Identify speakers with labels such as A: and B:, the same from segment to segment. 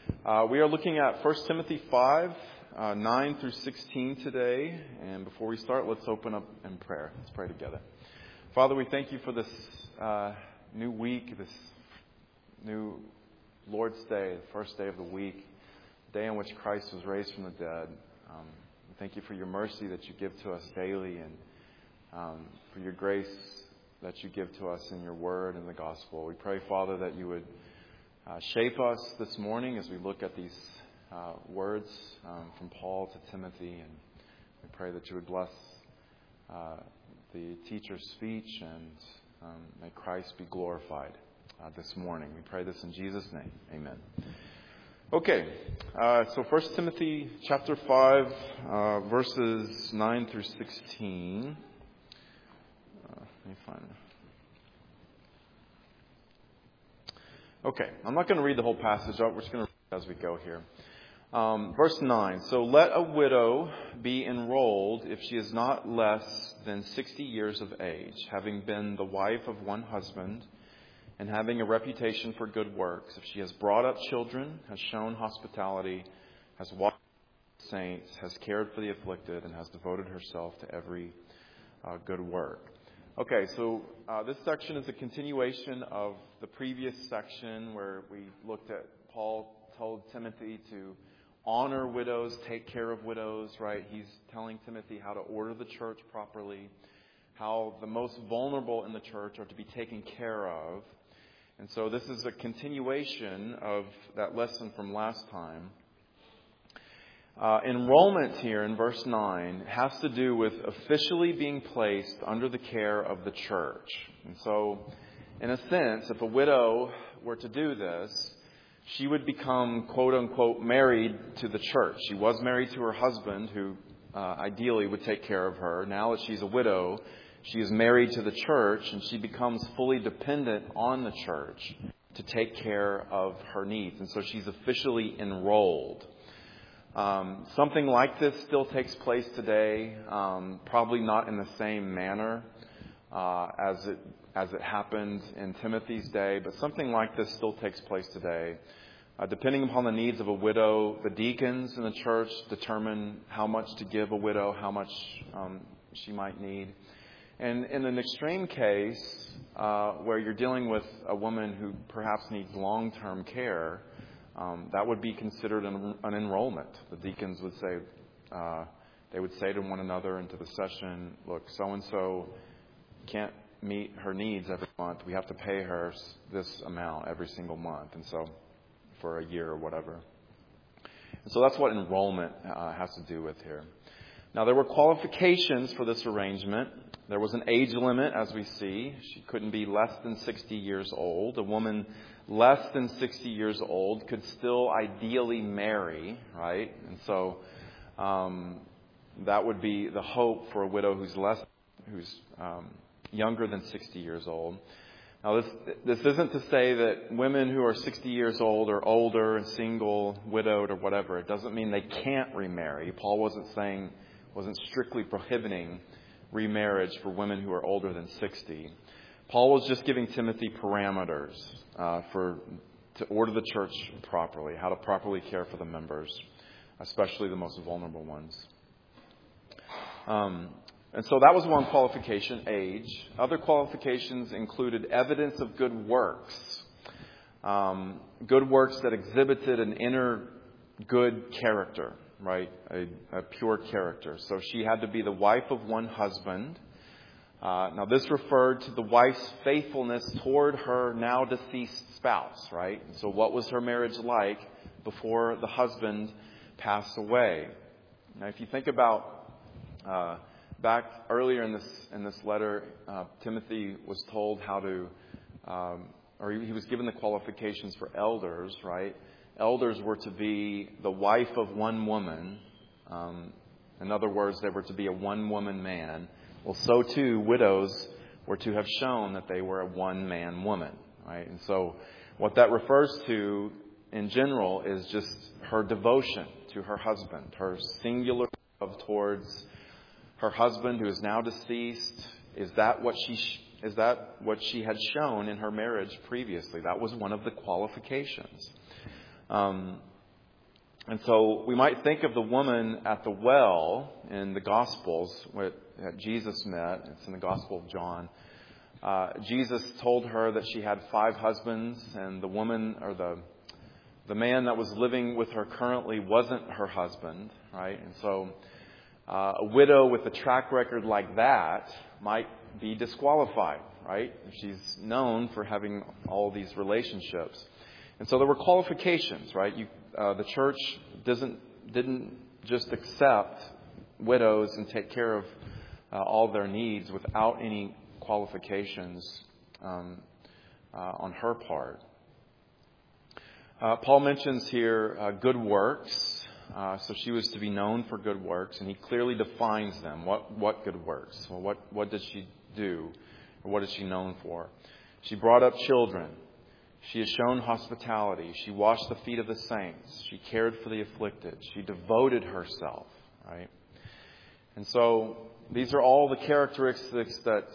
A: We are looking at 1 Timothy 5, 9 through 16 today. And before we start, let's open up in prayer. Let's pray together. Father, we thank you for this new week, this new Lord's Day, the first day of the week, the day in which Christ was raised from the dead. We thank you for your mercy that you give to us daily and for your grace that you give to us in your word and the gospel. We pray, Father, that you would shape us this morning as we look at these words from Paul to Timothy. And we pray that you would bless the teacher's speech and may Christ be glorified this morning. We pray this in Jesus' name. Amen. Okay, so 1 Timothy chapter 5, verses 9 through 16. Let me find it. Okay, I'm not going to read the whole passage. We're just going to read as we go here. Verse 9. So let a widow be enrolled if she is not less than 60 years of age, having been the wife of one husband, and having a reputation for good works. If she has brought up children, has shown hospitality, has walked with the saints, has cared for the afflicted, and has devoted herself to every good work. Okay, so this section is a continuation of the previous section where we looked at Paul told Timothy to honor widows, take care of widows, right? He's telling Timothy how to order the church properly, how the most vulnerable in the church are to be taken care of. And so this is a continuation of that lesson from last time. Enrollment here in verse 9 has to do with officially being placed under the care of the church. And so, in a sense, if a widow were to do this, she would become, quote-unquote, married to the church. She was married to her husband, who ideally would take care of her. Now that she's a widow, she is married to the church, and she becomes fully dependent on the church to take care of her needs. And so she's officially enrolled. Something like this still takes place today, probably not in the same manner as it happened in Timothy's day, but something like this still takes place today. Depending upon the needs of a widow, the deacons in the church determine how much to give a widow, how much she might need. And in an extreme case, where you're dealing with a woman who perhaps needs long-term care, that would be considered an enrollment. The deacons would say, they would say to one another and to the session, look, so-and-so can't meet her needs every month. We have to pay her this amount every single month. And so for a year or whatever. And so that's what enrollment has to do with here. Now, there were qualifications for this arrangement. There was an age limit, as we see. She couldn't be less than 60 years old. A woman less than 60 years old could still ideally marry, right? And so that would be the hope for a widow who's younger than 60 years old. Now, this isn't to say that women who are 60 years old or older and single, widowed, or whatever, it doesn't mean they can't remarry. Paul wasn't strictly prohibiting remarriage for women who are older than 60. Paul was just giving Timothy parameters to order the church properly, how to properly care for the members, especially the most vulnerable ones. And so that was one qualification, age. Other qualifications included evidence of good works. Good works that exhibited an inner good character, right? A pure character. So she had to be the wife of one husband. Now this referred to the wife's faithfulness toward her now deceased spouse, right? So what was her marriage like before the husband passed away? Now if you think about back earlier in this letter, Timothy was told how to, or he was given the qualifications for elders, right? Elders were to be the wife of one woman. In other words, they were to be a one-woman man. Well, so too, widows were to have shown that they were a one-man woman, right? And so what that refers to in general is just her devotion to her husband, her singular love towards her husband who is now deceased. Is that what she had shown in her marriage previously? That was one of the qualifications. And so we might think of the woman at the well in the Gospels that Jesus met. It's in the Gospel of John. Jesus told her that she had 5 husbands, and the woman or the man that was living with her currently wasn't her husband, right? And so a widow with a track record like that might be disqualified, right? She's known for having all these relationships. And so there were qualifications, right? The church didn't just accept widows and take care of all their needs without any qualifications on her part. Paul mentions here good works. So she was to be known for good works, and he clearly defines them. What good works? Well, what did she do? Or what is she known for? She brought up children. She has shown hospitality. She washed the feet of the saints. She cared for the afflicted. She devoted herself, right? And so these are all the characteristics that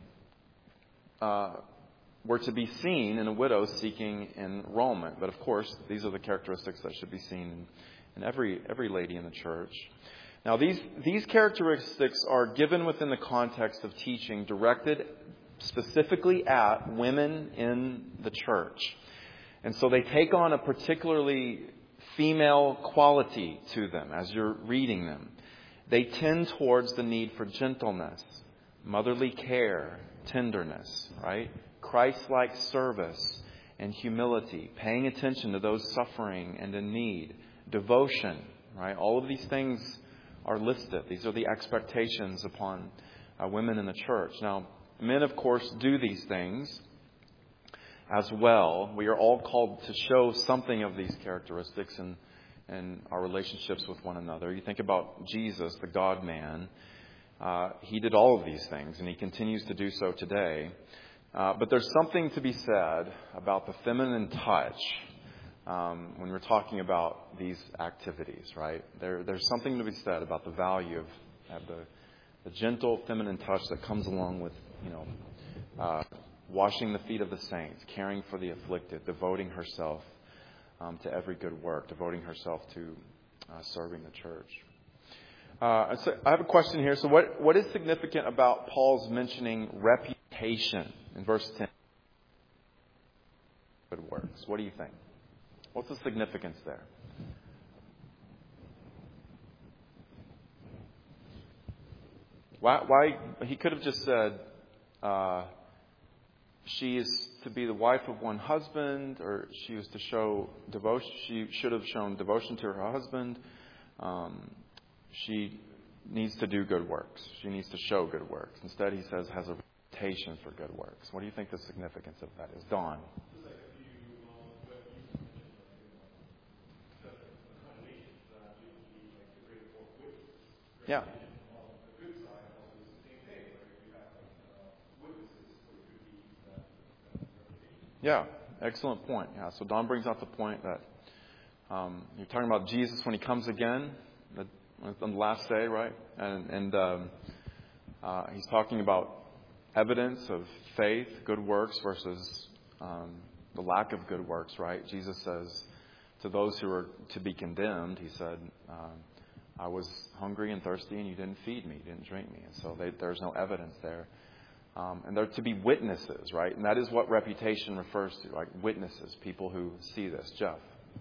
A: were to be seen in a widow seeking enrollment. But of course, these are the characteristics that should be seen in every lady in the church. Now, these characteristics are given within the context of teaching directed specifically at women in the church. And so they take on a particularly female quality to them as you're reading them. They tend towards the need for gentleness, motherly care, tenderness, right? Christ-like service and humility, paying attention to those suffering and in need, devotion, right? All of these things are listed. These are the expectations upon women in the church. Now, men, of course, do these things as well. We are all called to show something of these characteristics in our relationships with one another. You think about Jesus, the God-man. He did all of these things, and he continues to do so today. But there's something to be said about the feminine touch when we're talking about these activities, right? There's something to be said about the value of the gentle feminine touch that comes along with, washing the feet of the saints, caring for the afflicted, devoting herself to every good work, devoting herself to serving the church. So I have a question here. So what is significant about Paul's mentioning reputation in verse 10? Good works. What do you think? What's the significance there? Why he could have just said she is to be the wife of one husband, or she was to show devotion. She should have shown devotion to her husband. She needs to do good works. She needs to show good works. Instead, he says has a reputation for good works. What do you think the significance of that is? Don? Yeah. Yeah, excellent point. Yeah, so Don brings out the point that you're talking about Jesus when he comes again on the last day, right? And he's talking about evidence of faith, good works versus the lack of good works, right? Jesus says to those who are to be condemned, he said, I was hungry and thirsty and you didn't feed me, you didn't drink me. And so there's no evidence there. And they're to be witnesses, right? And that is what reputation refers to, like witnesses, people who see this. Jeff?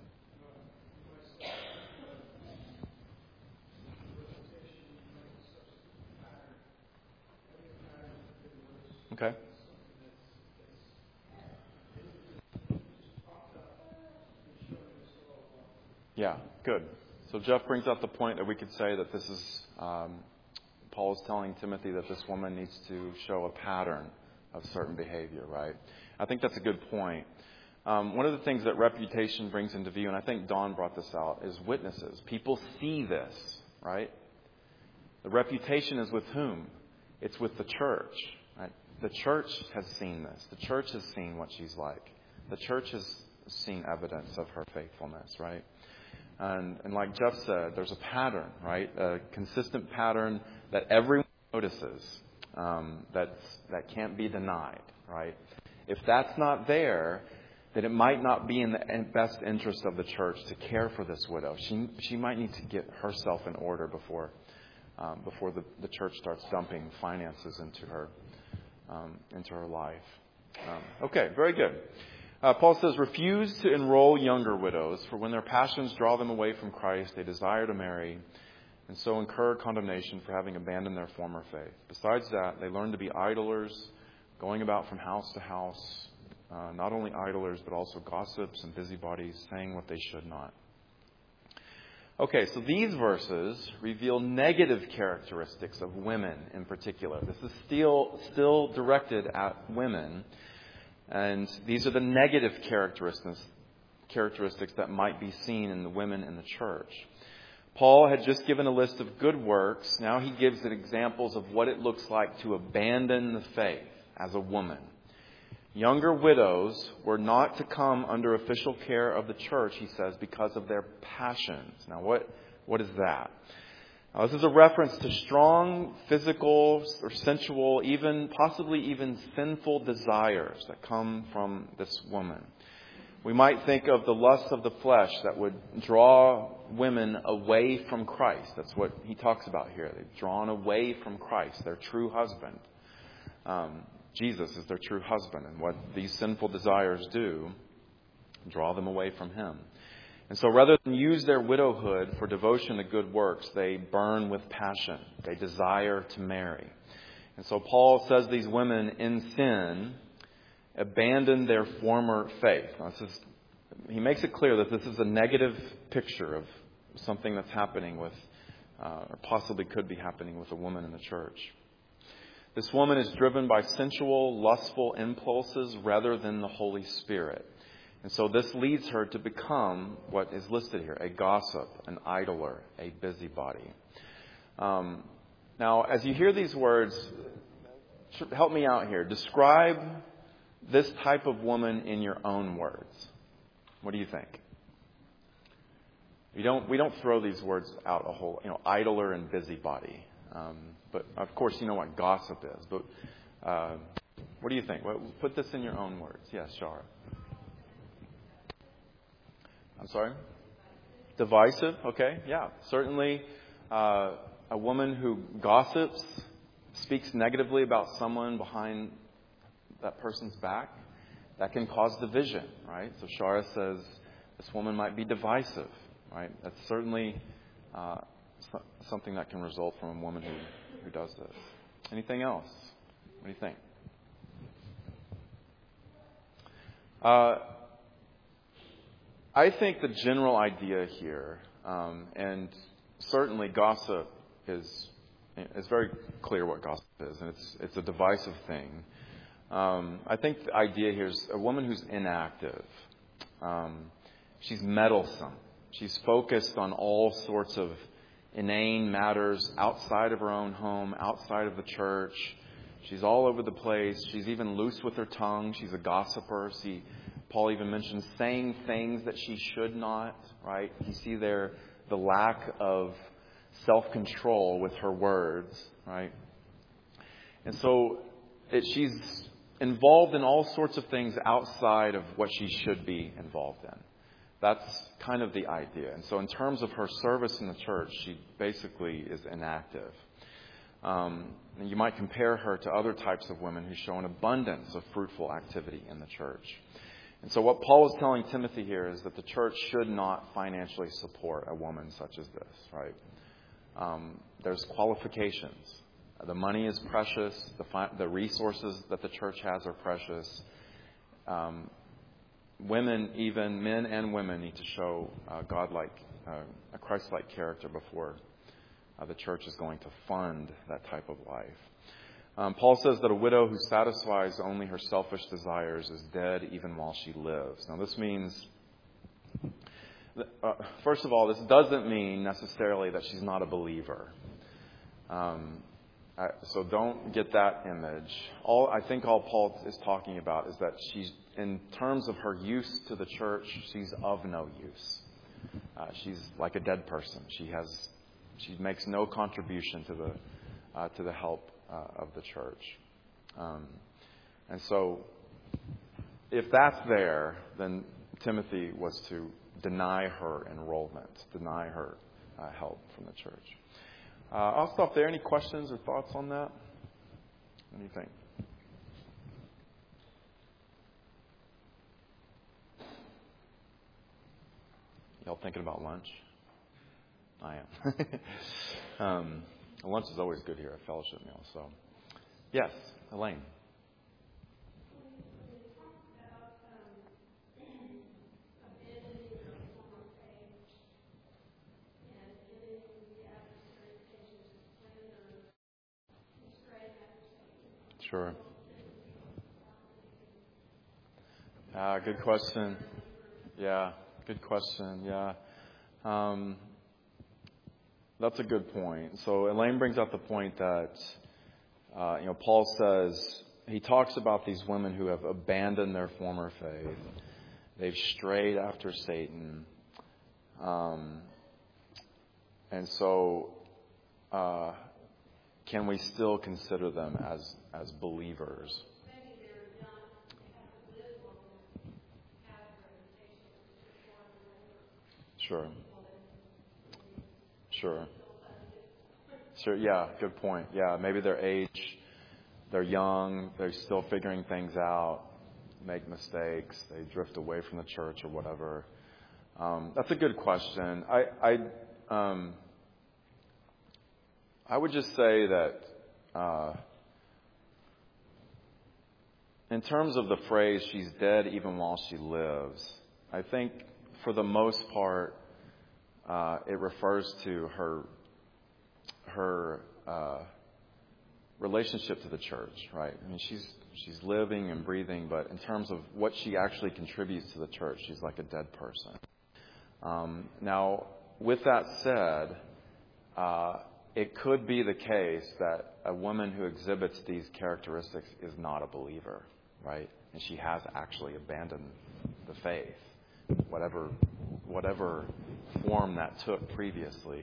A: Okay. Yeah, good. So Jeff brings up the point that we could say that this is, Paul is telling Timothy that this woman needs to show a pattern of certain behavior, right? I think that's a good point. One of the things that reputation brings into view, and I think Don brought this out, is witnesses. People see this, right? The reputation is with whom? It's with the church, right? The church has seen this. The church has seen what she's like. The church has seen evidence of her faithfulness, right? And like Jeff said, there's a pattern, right? A consistent pattern that everyone notices, that can't be denied, right? If that's not there, that it might not be in the best interest of the church to care for this widow. She might need to get herself in order before the church starts dumping finances into her life. Okay, very good. Paul says, refuse to enroll younger widows, for when their passions draw them away from Christ, they desire to marry, and so incur condemnation for having abandoned their former faith. Besides that, they learn to be idlers, going about from house to house, not only idlers, but also gossips and busybodies, saying what they should not. Okay, so these verses reveal negative characteristics of women in particular. This is still directed at women, and these are the negative characteristics that might be seen in the women in the church. Paul had just given a list of good works. Now he gives examples of what it looks like to abandon the faith as a woman. Younger widows were not to come under official care of the church, he says, because of their passions. Now, what is that? This is a reference to strong physical or sensual, possibly even sinful desires that come from this woman. We might think of the lust of the flesh that would draw women away from Christ. That's what he talks about here. They've drawn away from Christ, their true husband. Jesus is their true husband, and what these sinful desires do, draw them away from him. And so rather than use their widowhood for devotion to good works, they burn with passion. They desire to marry. And so Paul says these women in sin abandon their former faith. Now, he makes it clear that this is a negative picture of something that's happening with, or possibly could be happening with a woman in the church. This woman is driven by sensual, lustful impulses rather than the Holy Spirit. And so this leads her to become what is listed here, a gossip, an idler, a busybody. Now, as you hear these words, help me out here. Describe this type of woman in your own words. What do you think? We don't throw these words out a whole, idler and busybody. But of course, you know what gossip is. But what do you think? Put this in your own words. Yes, Shara. I'm sorry? Divisive. Okay. Yeah. Certainly a woman who gossips, speaks negatively about someone behind that person's back, that can cause division, right? So Shara says this woman might be divisive, right? That's certainly something that can result from a woman who does this. Anything else? What do you think? I think the general idea here, and certainly gossip is very clear what gossip is, and it's a divisive thing. I think the idea here is a woman who's inactive. She's meddlesome. She's focused on all sorts of inane matters outside of her own home, outside of the church. She's all over the place. She's even loose with her tongue. She's a gossiper. Paul even mentions saying things that she should not, right? You see there the lack of self-control with her words, right? And so she's involved in all sorts of things outside of what she should be involved in. That's kind of the idea. And so in terms of her service in the church, she basically is inactive. And you might compare her to other types of women who show an abundance of fruitful activity in the church. And so what Paul is telling Timothy here is that the church should not financially support a woman such as this, right? There's qualifications. The money is precious. The resources that the church has are precious. Women, even men and women, need to show a Christ-like character before the church is going to fund that type of life. Paul says that a widow who satisfies only her selfish desires is dead even while she lives. Now, this means, first of all, this doesn't mean necessarily that she's not a believer. So don't get that image. I think all Paul is talking about is that she's, in terms of her use to the church, she's of no use. She's like a dead person. She makes no contribution to the help of the church. And so if that's there, then Timothy was to deny her enrollment, deny her help from the church. I'll stop there. Any questions or thoughts on that? What do you think? Y'all thinking about lunch? I am. Lunch is always good here at Fellowship Meal. So, yes, Elaine. Sure. Good question. Yeah, good question. Yeah. That's a good point. So Elaine brings up the point that, Paul says, he talks about these women who have abandoned their former faith. They've strayed after Satan. And so, can we still consider them as believers? Sure. Yeah, good point. Yeah, maybe their age, they're young, they're still figuring things out, make mistakes, they drift away from the church or whatever. That's a good question. I would just say that in terms of the phrase, she's dead even while she lives, I think for the most part, it refers to her relationship to the church, right? I mean, she's living and breathing, but in terms of what she actually contributes to the church, she's like a dead person. Now, with that said, it could be the case that a woman who exhibits these characteristics is not a believer, right? And she has actually abandoned the faith, whatever form that took previously.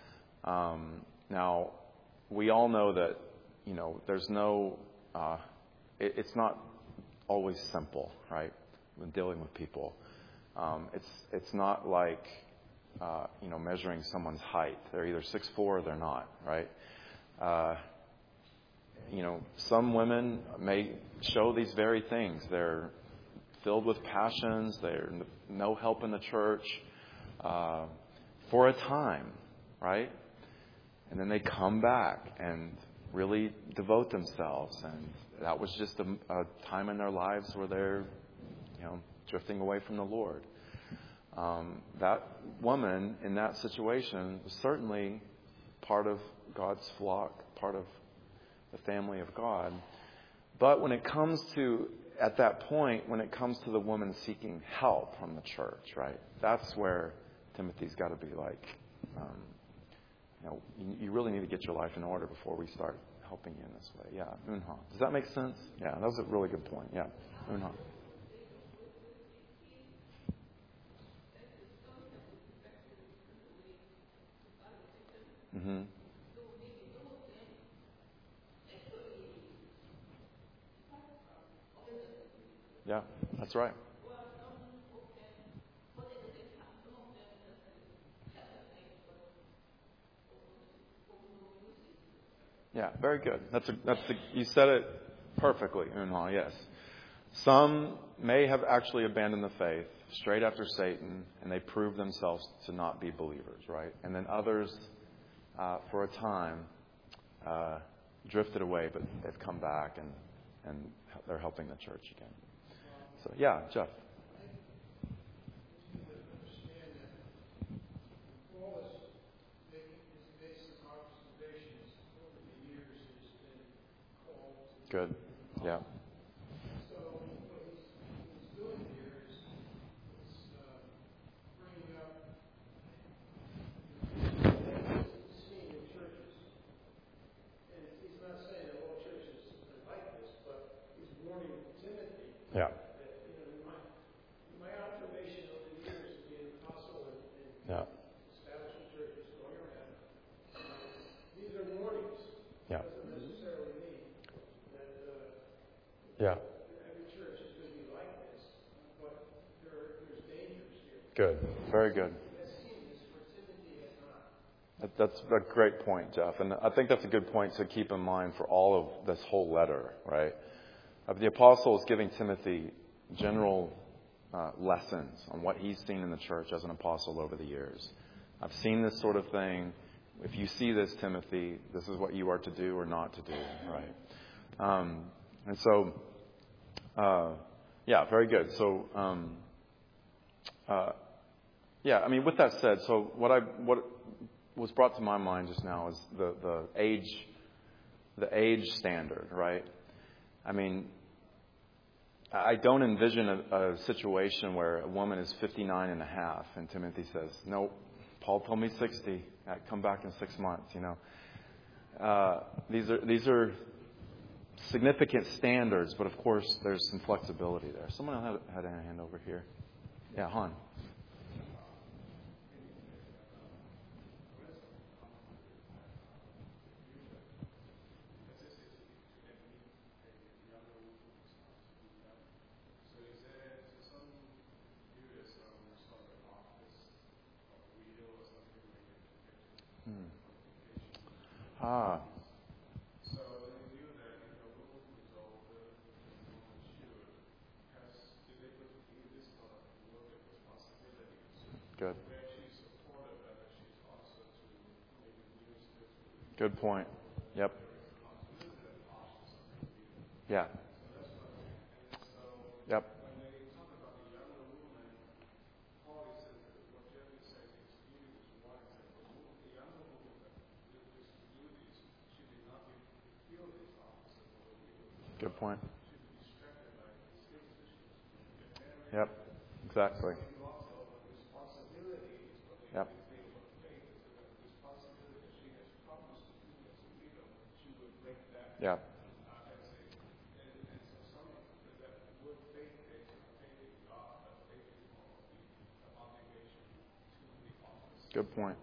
A: Now, we all know that, there's no, it's not always simple, right, when dealing with people. It's not like, measuring someone's height. They're either 6'4" or they're not, right? Some women may show these very things. They're filled with passions. They're no help in the church for a time, right? And then they come back and really devote themselves. And that was just a time in their lives where they're, drifting away from the Lord. That woman in that situation was certainly part of God's flock, part of the family of God. But when it comes to, at that point, when it comes to the woman seeking help from the church, right, that's where Timothy's got to be like, you really need to get your life in order before we start helping you in this way. Yeah, Unha. Does that make sense? Yeah, that was a really good point. Yeah, Unha. Mm-hmm. Yeah, that's right. Yeah, very good. You said it perfectly, Unha, yes. Some may have actually abandoned the faith, straight after Satan, and they prove themselves to not be believers, right? And then others, for a time, drifted away, but they've come back and they're helping the church again. So, yeah, Jeff. Good. Yeah.
B: So what he's doing here is bringing up seeing in churches. And he's not saying that all churches are like this, but he's warning Timothy.
A: Yeah.
B: That, my observation over the years of being an apostle and
A: Yeah.
B: establishing churches going around, these are warnings.
A: Yeah.
B: It doesn't necessarily mean that
A: Good. Very good. That's a great point, Jeff. And I think that's a good point to keep in mind for all of this whole letter, right? The apostle is giving Timothy general lessons on what he's seen in the church as an apostle over the years. I've seen this sort of thing. If you see this, Timothy, this is what you are to do or not to do, right? And so, very good. So, I mean, with that said, so what was brought to my mind just now is the age standard, right? I mean, I don't envision a situation where a woman is 59 and a half and Timothy says, "Nope, Paul told me 60. I'd come back in 6 months." You know, these are significant standards, but of course there's some flexibility there. Someone had a hand over here. Yeah, Han. Good. Good point. Yep. Yeah. Yep. Good point. Yep. Exactly. Yep. Yeah. Good point.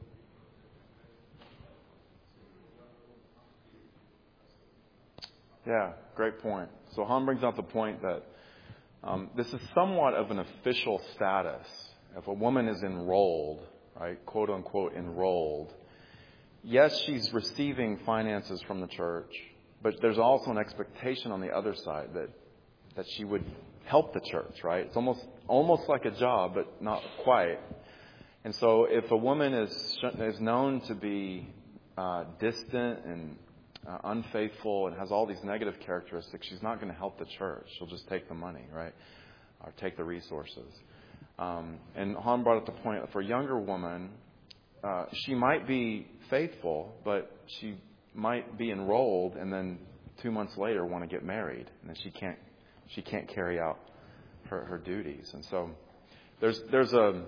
A: Yeah, great point. So Han brings out the point that this is somewhat of an official status. If a woman is enrolled, right, quote unquote enrolled, yes, she's receiving finances from the church, but there's also an expectation on the other side that she would help the church, right? It's almost like a job, but not quite. And so if a woman is known to be distant and unfaithful and has all these negative characteristics, she's not going to help the church. She'll just take the money, right? Or take the resources. And Han brought up the point that for a younger woman, she might be faithful, but she might be enrolled and then 2 months later want to get married, and then she can't carry out her duties. And so there's a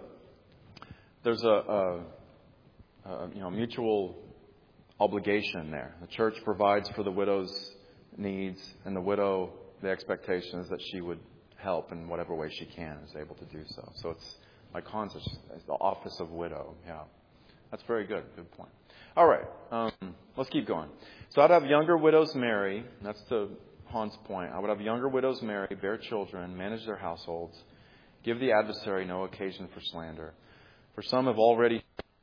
A: mutual obligation there. The church provides for the widow's needs, and the widow, the expectation is that she would help in whatever way she can, is able to do so. So it's like Han's, it's the office of widow. Yeah, that's very good. Good point. All right, let's keep going. So I'd have younger widows marry. That's to Han's point. I would have younger widows marry, bear children, manage their households, give the adversary no occasion for slander. For some have already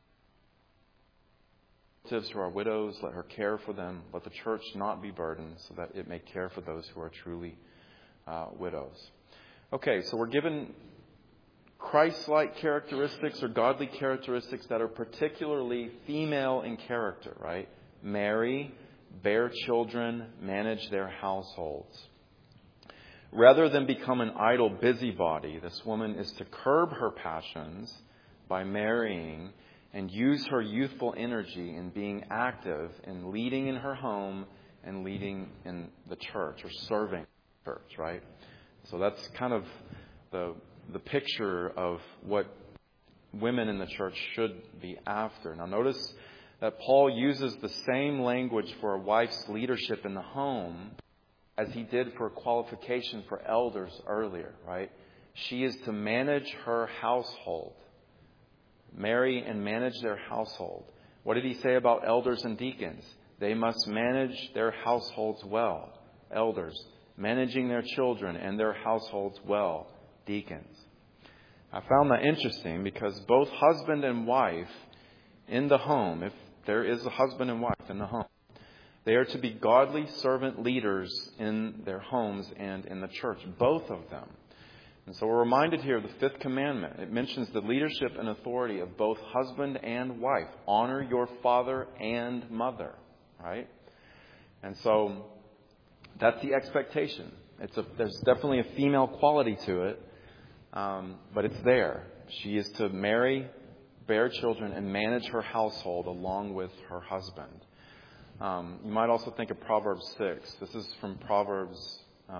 A: who are widows, let her care for them. Let the church not be burdened, so that it may care for those who are truly widows. Okay, so we're given Christ-like characteristics or godly characteristics that are particularly female in character, right? Marry, bear children, manage their households. Rather than become an idle busybody, this woman is to curb her passions by marrying and use her youthful energy in being active in leading in her home and leading in the church or serving the church, right? So that's kind of the picture of what women in the church should be after. Now notice that Paul uses the same language for a wife's leadership in the home as he did for qualification for elders earlier, right? She is to manage her household. Marry and manage their household. What did he say about elders and deacons? They must manage their households well. Elders, managing their children and their households well. Deacons. I found that interesting because both husband and wife in the home, if there is a husband and wife in the home, they are to be godly servant leaders in their homes and in the church, both of them. And so we're reminded here of the fifth commandment. It mentions the leadership and authority of both husband and wife. Honor your father and mother, right? And so that's the expectation. There's definitely a female quality to it, but it's there. She is to marry, bear children, and manage her household along with her husband. You might also think of Proverbs 6. This is from Proverbs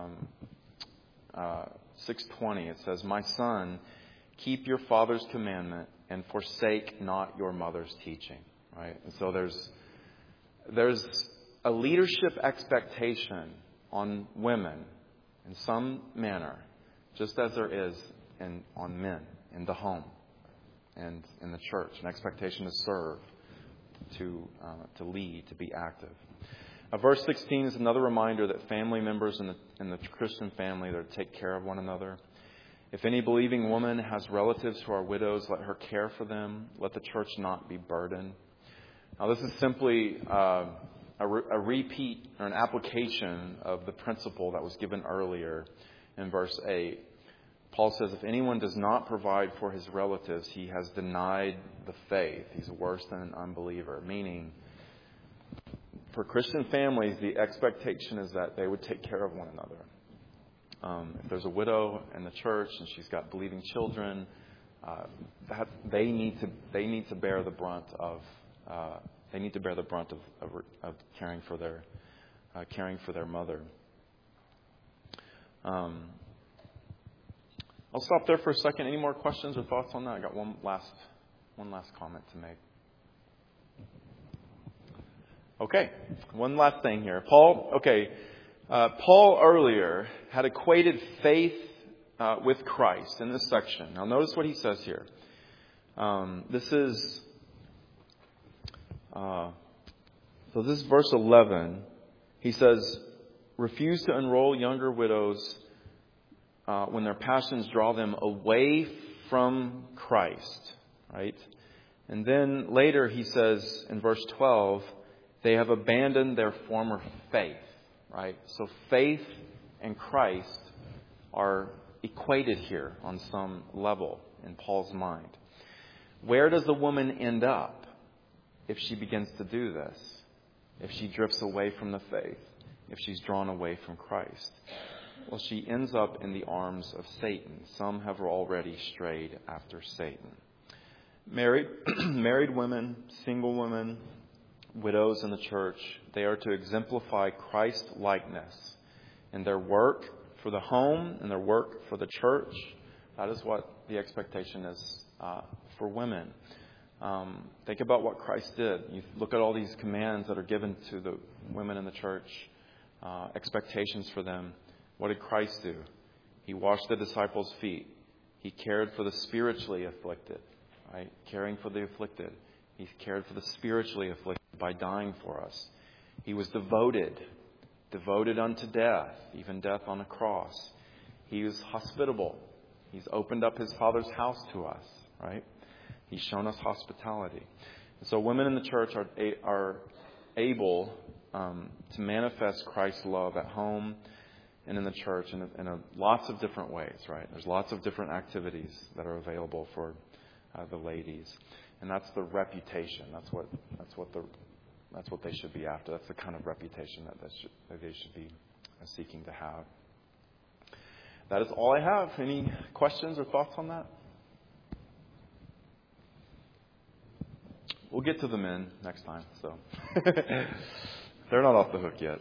A: 6:20. It says, "My son, keep your father's commandment and forsake not your mother's teaching." Right? And so there's a leadership expectation on women in some manner, just as there is on men in the home and in the church. An expectation to serve, to lead, to be active. Verse 16 is another reminder that family members in the Christian family are to take care of one another. If any believing woman has relatives who are widows, let her care for them. Let the church not be burdened. Now, this is simply a repeat or an application of the principle that was given earlier in verse 8. Paul says, if anyone does not provide for his relatives, he has denied the faith. He's worse than an unbeliever. Meaning, for Christian families, the expectation is that they would take care of one another. If there's a widow in the church and she's got believing children, they need to bear the brunt of caring for their mother. I'll stop there for a second. Any more questions or thoughts on that? I got one last comment to make. Okay, one last thing here. Paul earlier had equated faith with Christ in this section. Now notice what he says here. This is verse 11. He says, refuse to enroll younger widows when their passions draw them away from Christ, right? And then later he says in verse 12, they have abandoned their former faith, right? So faith and Christ are equated here on some level in Paul's mind. Where does the woman end up if she begins to do this? If she drifts away from the faith? If she's drawn away from Christ? Well, she ends up in the arms of Satan. Some have already strayed after Satan. Married women, single women, widows in the church, they are to exemplify Christ-likeness in their work for the home and their work for the church. That is what the expectation is for women. Think about what Christ did. You look at all these commands that are given to the women in the church, expectations for them. What did Christ do? He washed the disciples' feet. He cared for the spiritually afflicted, right? Caring for the afflicted. He cared for the spiritually afflicted by dying for us. He was devoted unto death, even death on a cross. He was hospitable. He's opened up his Father's house to us, right? He's shown us hospitality. And so women in the church are able to manifest Christ's love at home and in the church in lots of different ways, right? There's lots of different activities that are available for the ladies, and that's the reputation. That's what they should be after. That's the kind of reputation that they should be seeking to have. That is all I have. Any questions or thoughts on that? We'll get to the men next time, so they're not off the hook yet.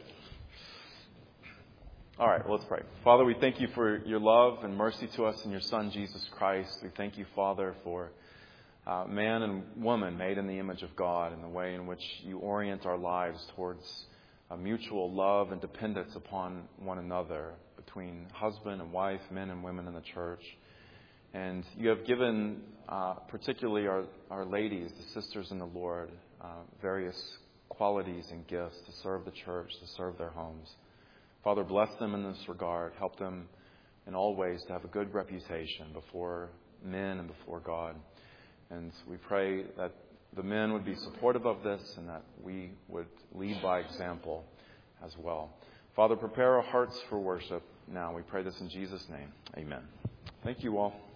A: All right, well, let's pray. Father, we thank you for your love and mercy to us in your Son, Jesus Christ. We thank you, Father, for man and woman made in the image of God and the way in which you orient our lives towards a mutual love and dependence upon one another between husband and wife, men and women in the church. And you have given particularly our ladies, the sisters in the Lord, various qualities and gifts to serve the church, to serve their homes. Father, bless them in this regard. Help them in all ways to have a good reputation before men and before God. And we pray that the men would be supportive of this and that we would lead by example as well. Father, prepare our hearts for worship now. We pray this in Jesus' name. Amen. Thank you all.